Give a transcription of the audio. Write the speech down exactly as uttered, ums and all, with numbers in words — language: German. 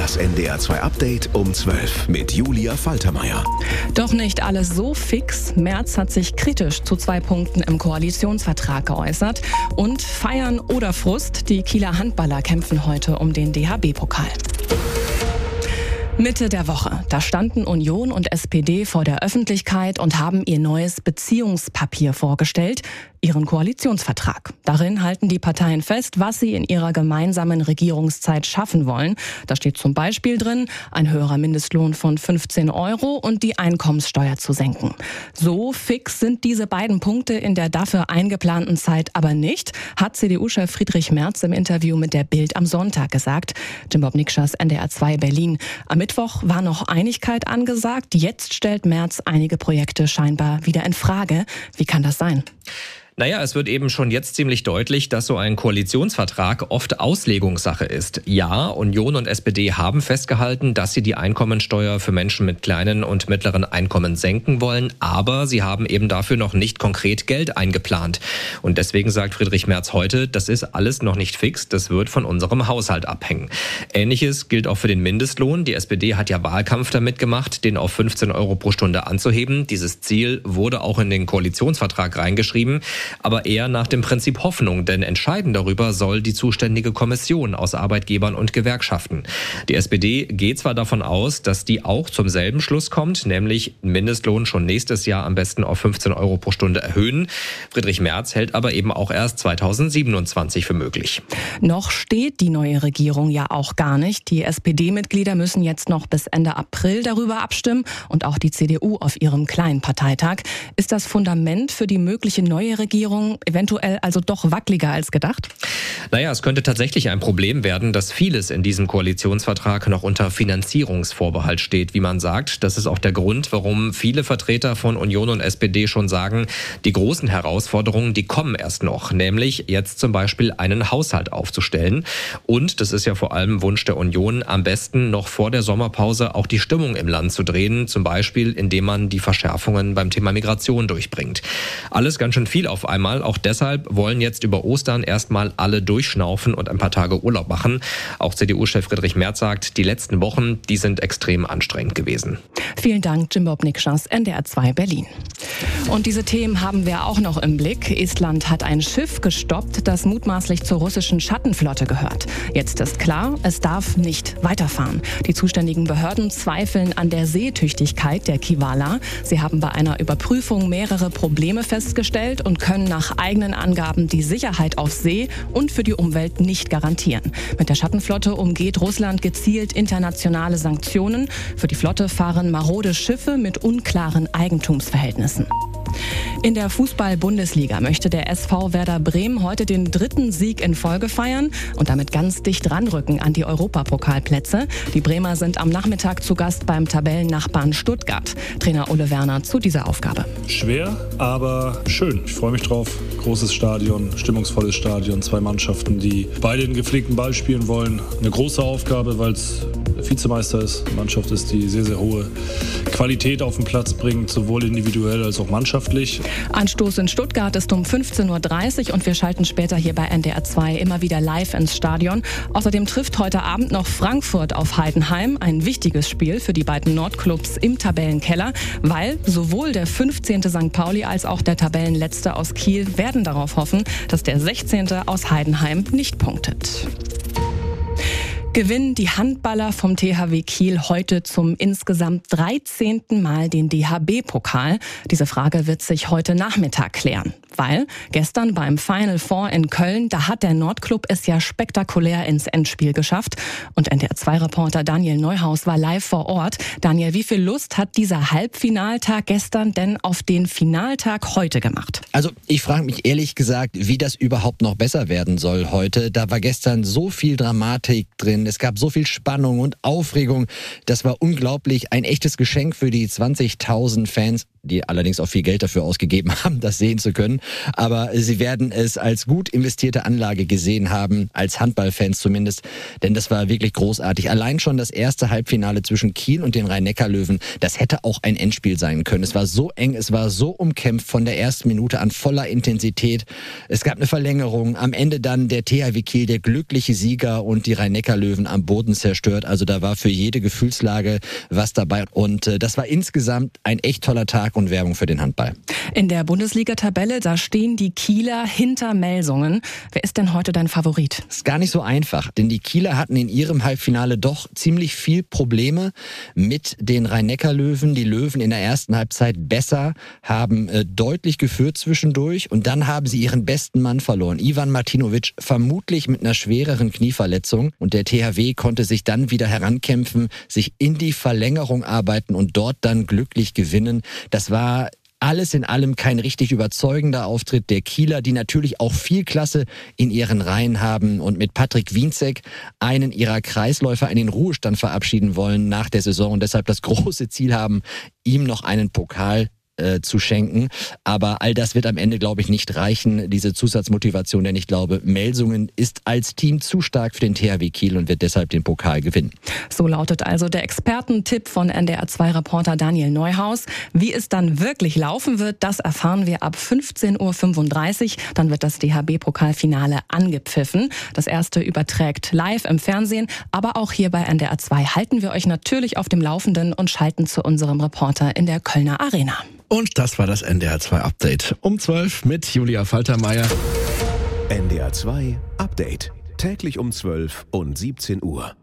Das N D R zwei Update um zwölf mit Julia Faltermeier. Doch nicht alles so fix. Merz hat sich kritisch zu zwei Punkten im Koalitionsvertrag geäußert. Und Feiern oder Frust, die Kieler Handballer kämpfen heute um den D H B-Pokal. Mitte der Woche, da standen Union und S P D vor der Öffentlichkeit und haben ihr neues Beziehungspapier vorgestellt, ihren Koalitionsvertrag. Darin halten die Parteien fest, was sie in ihrer gemeinsamen Regierungszeit schaffen wollen. Da steht zum Beispiel drin, ein höherer Mindestlohn von fünfzehn Euro und die Einkommenssteuer zu senken. So fix sind diese beiden Punkte in der dafür eingeplanten Zeit aber nicht, hat C D U-Chef Friedrich Merz im Interview mit der Bild am Sonntag gesagt. Jim Bob Nikschas, N D R zwei Berlin. Am Mittwoch war noch Einigkeit angesagt. Jetzt stellt Merz einige Projekte scheinbar wieder in Frage. Wie kann das sein? Naja, es wird eben schon jetzt ziemlich deutlich, dass so ein Koalitionsvertrag oft Auslegungssache ist. Ja, Union und S P D haben festgehalten, dass sie die Einkommensteuer für Menschen mit kleinen und mittleren Einkommen senken wollen, aber sie haben eben dafür noch nicht konkret Geld eingeplant. Und deswegen sagt Friedrich Merz heute, das ist alles noch nicht fix, das wird von unserem Haushalt abhängen. Ähnliches gilt auch für den Mindestlohn. Die S P D hat ja Wahlkampf damit gemacht, den auf fünfzehn Euro pro Stunde anzuheben. Dieses Ziel wurde auch in den Koalitionsvertrag reingeschrieben. Aber eher nach dem Prinzip Hoffnung, denn entscheiden darüber soll die zuständige Kommission aus Arbeitgebern und Gewerkschaften. Die S P D geht zwar davon aus, dass die auch zum selben Schluss kommt, nämlich Mindestlohn schon nächstes Jahr am besten auf fünfzehn Euro pro Stunde erhöhen. Friedrich Merz hält aber eben auch erst zweitausendsiebenundzwanzig für möglich. Noch steht die neue Regierung ja auch gar nicht. Die S P D-Mitglieder müssen jetzt noch bis Ende April darüber abstimmen und auch die C D U auf ihrem kleinen Parteitag. Ist das Fundament für die mögliche neue Regierung eventuell also doch wackeliger als gedacht? Naja, es könnte tatsächlich ein Problem werden, dass vieles in diesem Koalitionsvertrag noch unter Finanzierungsvorbehalt steht, wie man sagt. Das ist auch der Grund, warum viele Vertreter von Union und S P D schon sagen, die großen Herausforderungen, die kommen erst noch, nämlich jetzt zum Beispiel einen Haushalt aufzustellen. Und, das ist ja vor allem Wunsch der Union, am besten noch vor der Sommerpause auch die Stimmung im Land zu drehen, zum Beispiel indem man die Verschärfungen beim Thema Migration durchbringt. Alles ganz schön viel auf einmal. Auch deshalb wollen jetzt über Ostern erstmal alle durchschnaufen und ein paar Tage Urlaub machen. Auch C D U-Chef Friedrich Merz sagt, die letzten Wochen, die sind extrem anstrengend gewesen. Vielen Dank, Jim Bob Nikschas, N D R zwei Berlin. Und diese Themen haben wir auch noch im Blick. Estland hat ein Schiff gestoppt, das mutmaßlich zur russischen Schattenflotte gehört. Jetzt ist klar, es darf nicht weiterfahren. Die zuständigen Behörden zweifeln an der Seetüchtigkeit der Kivala. Sie haben bei einer Überprüfung mehrere Probleme festgestellt und können nach eigenen Angaben die Sicherheit auf See und für die Umwelt nicht garantieren. Mit der Schattenflotte umgeht Russland gezielt internationale Sanktionen. Für die Flotte fahren marode Schiffe mit unklaren Eigentumsverhältnissen. In der Fußball-Bundesliga möchte der S V Werder Bremen heute den dritten Sieg in Folge feiern und damit ganz dicht ranrücken an die Europapokalplätze. Die Bremer sind am Nachmittag zu Gast beim Tabellennachbarn Stuttgart. Trainer Ole Werner zu dieser Aufgabe. Schwer, aber schön. Ich freue mich drauf. Großes Stadion, stimmungsvolles Stadion, zwei Mannschaften, die beide den gepflegten Ball spielen wollen. Eine große Aufgabe, weil es Vizemeister ist. Eine Mannschaft ist, die sehr, sehr hohe Qualität auf den Platz bringt, sowohl individuell als auch mannschaftlich. Anstoß in Stuttgart ist um fünfzehn Uhr dreißig und wir schalten später hier bei N D R zwei immer wieder live ins Stadion. Außerdem trifft heute Abend noch Frankfurt auf Heidenheim. Ein wichtiges Spiel für die beiden Nordclubs im Tabellenkeller, weil sowohl der fünfzehnte Sankt Pauli als auch der Tabellenletzte aus Kiel werden darauf hoffen, dass der sechzehnte aus Heidenheim nicht punktet. Gewinnen die Handballer vom T H W Kiel heute zum insgesamt dreizehnten Mal den D H B-Pokal? Diese Frage wird sich heute Nachmittag klären. Weil gestern beim Final Four in Köln, da hat der Nordclub es ja spektakulär ins Endspiel geschafft. Und N D R zwei Reporter Daniel Neuhaus war live vor Ort. Daniel, wie viel Lust hat dieser Halbfinaltag gestern denn auf den Finaltag heute gemacht? Also ich frage mich ehrlich gesagt, wie das überhaupt noch besser werden soll heute. Da war gestern so viel Dramatik drin. Es gab so viel Spannung und Aufregung. Das war unglaublich. Ein echtes Geschenk für die zwanzigtausend Fans. die allerdings auch viel Geld dafür ausgegeben haben, das sehen zu können. Aber sie werden es als gut investierte Anlage gesehen haben, als Handballfans zumindest, denn das war wirklich großartig. Allein schon das erste Halbfinale zwischen Kiel und den Rhein-Neckar-Löwen, das hätte auch ein Endspiel sein können. Es war so eng, es war so umkämpft von der ersten Minute an, voller Intensität. Es gab eine Verlängerung, am Ende dann der T H W Kiel, der glückliche Sieger und die Rhein-Neckar-Löwen am Boden zerstört. Also da war für jede Gefühlslage was dabei und äh, das war insgesamt ein echt toller Tag und Werbung für den Handball. In der Bundesliga-Tabelle, da stehen die Kieler hinter Melsungen. Wer ist denn heute dein Favorit? Ist gar nicht so einfach, denn die Kieler hatten in ihrem Halbfinale doch ziemlich viel Probleme mit den Rhein-Neckar-Löwen. Die Löwen in der ersten Halbzeit besser, haben äh, deutlich geführt zwischendurch und dann haben sie ihren besten Mann verloren. Ivan Martinovic, vermutlich mit einer schwereren Knieverletzung, und der T H W konnte sich dann wieder herankämpfen, sich in die Verlängerung arbeiten und dort dann glücklich gewinnen. Das war alles in allem kein richtig überzeugender Auftritt der Kieler, die natürlich auch viel Klasse in ihren Reihen haben und mit Patrick Wienzek einen ihrer Kreisläufer in den Ruhestand verabschieden wollen nach der Saison und deshalb das große Ziel haben, ihm noch einen Pokal äh, zu schenken. Aber all das wird am Ende, glaube ich, nicht reichen, diese Zusatzmotivation, denn ich glaube, Melsungen ist als Team zu stark für den T H W Kiel und wird deshalb den Pokal gewinnen. So lautet also der Expertentipp von N D R zwei Reporter Daniel Neuhaus. Wie es dann wirklich laufen wird, das erfahren wir ab fünfzehn Uhr fünfunddreißig. Dann wird das D H B-Pokalfinale angepfiffen. Das erste überträgt live im Fernsehen, aber auch hier bei N D R zwei halten wir euch natürlich auf dem Laufenden und schalten zu unserem Reporter in der Kölner Arena. Und das war das N D R zwei Update um zwölf mit Julia Faltermeier. N D R zwei Update. Täglich um zwölf und siebzehn Uhr.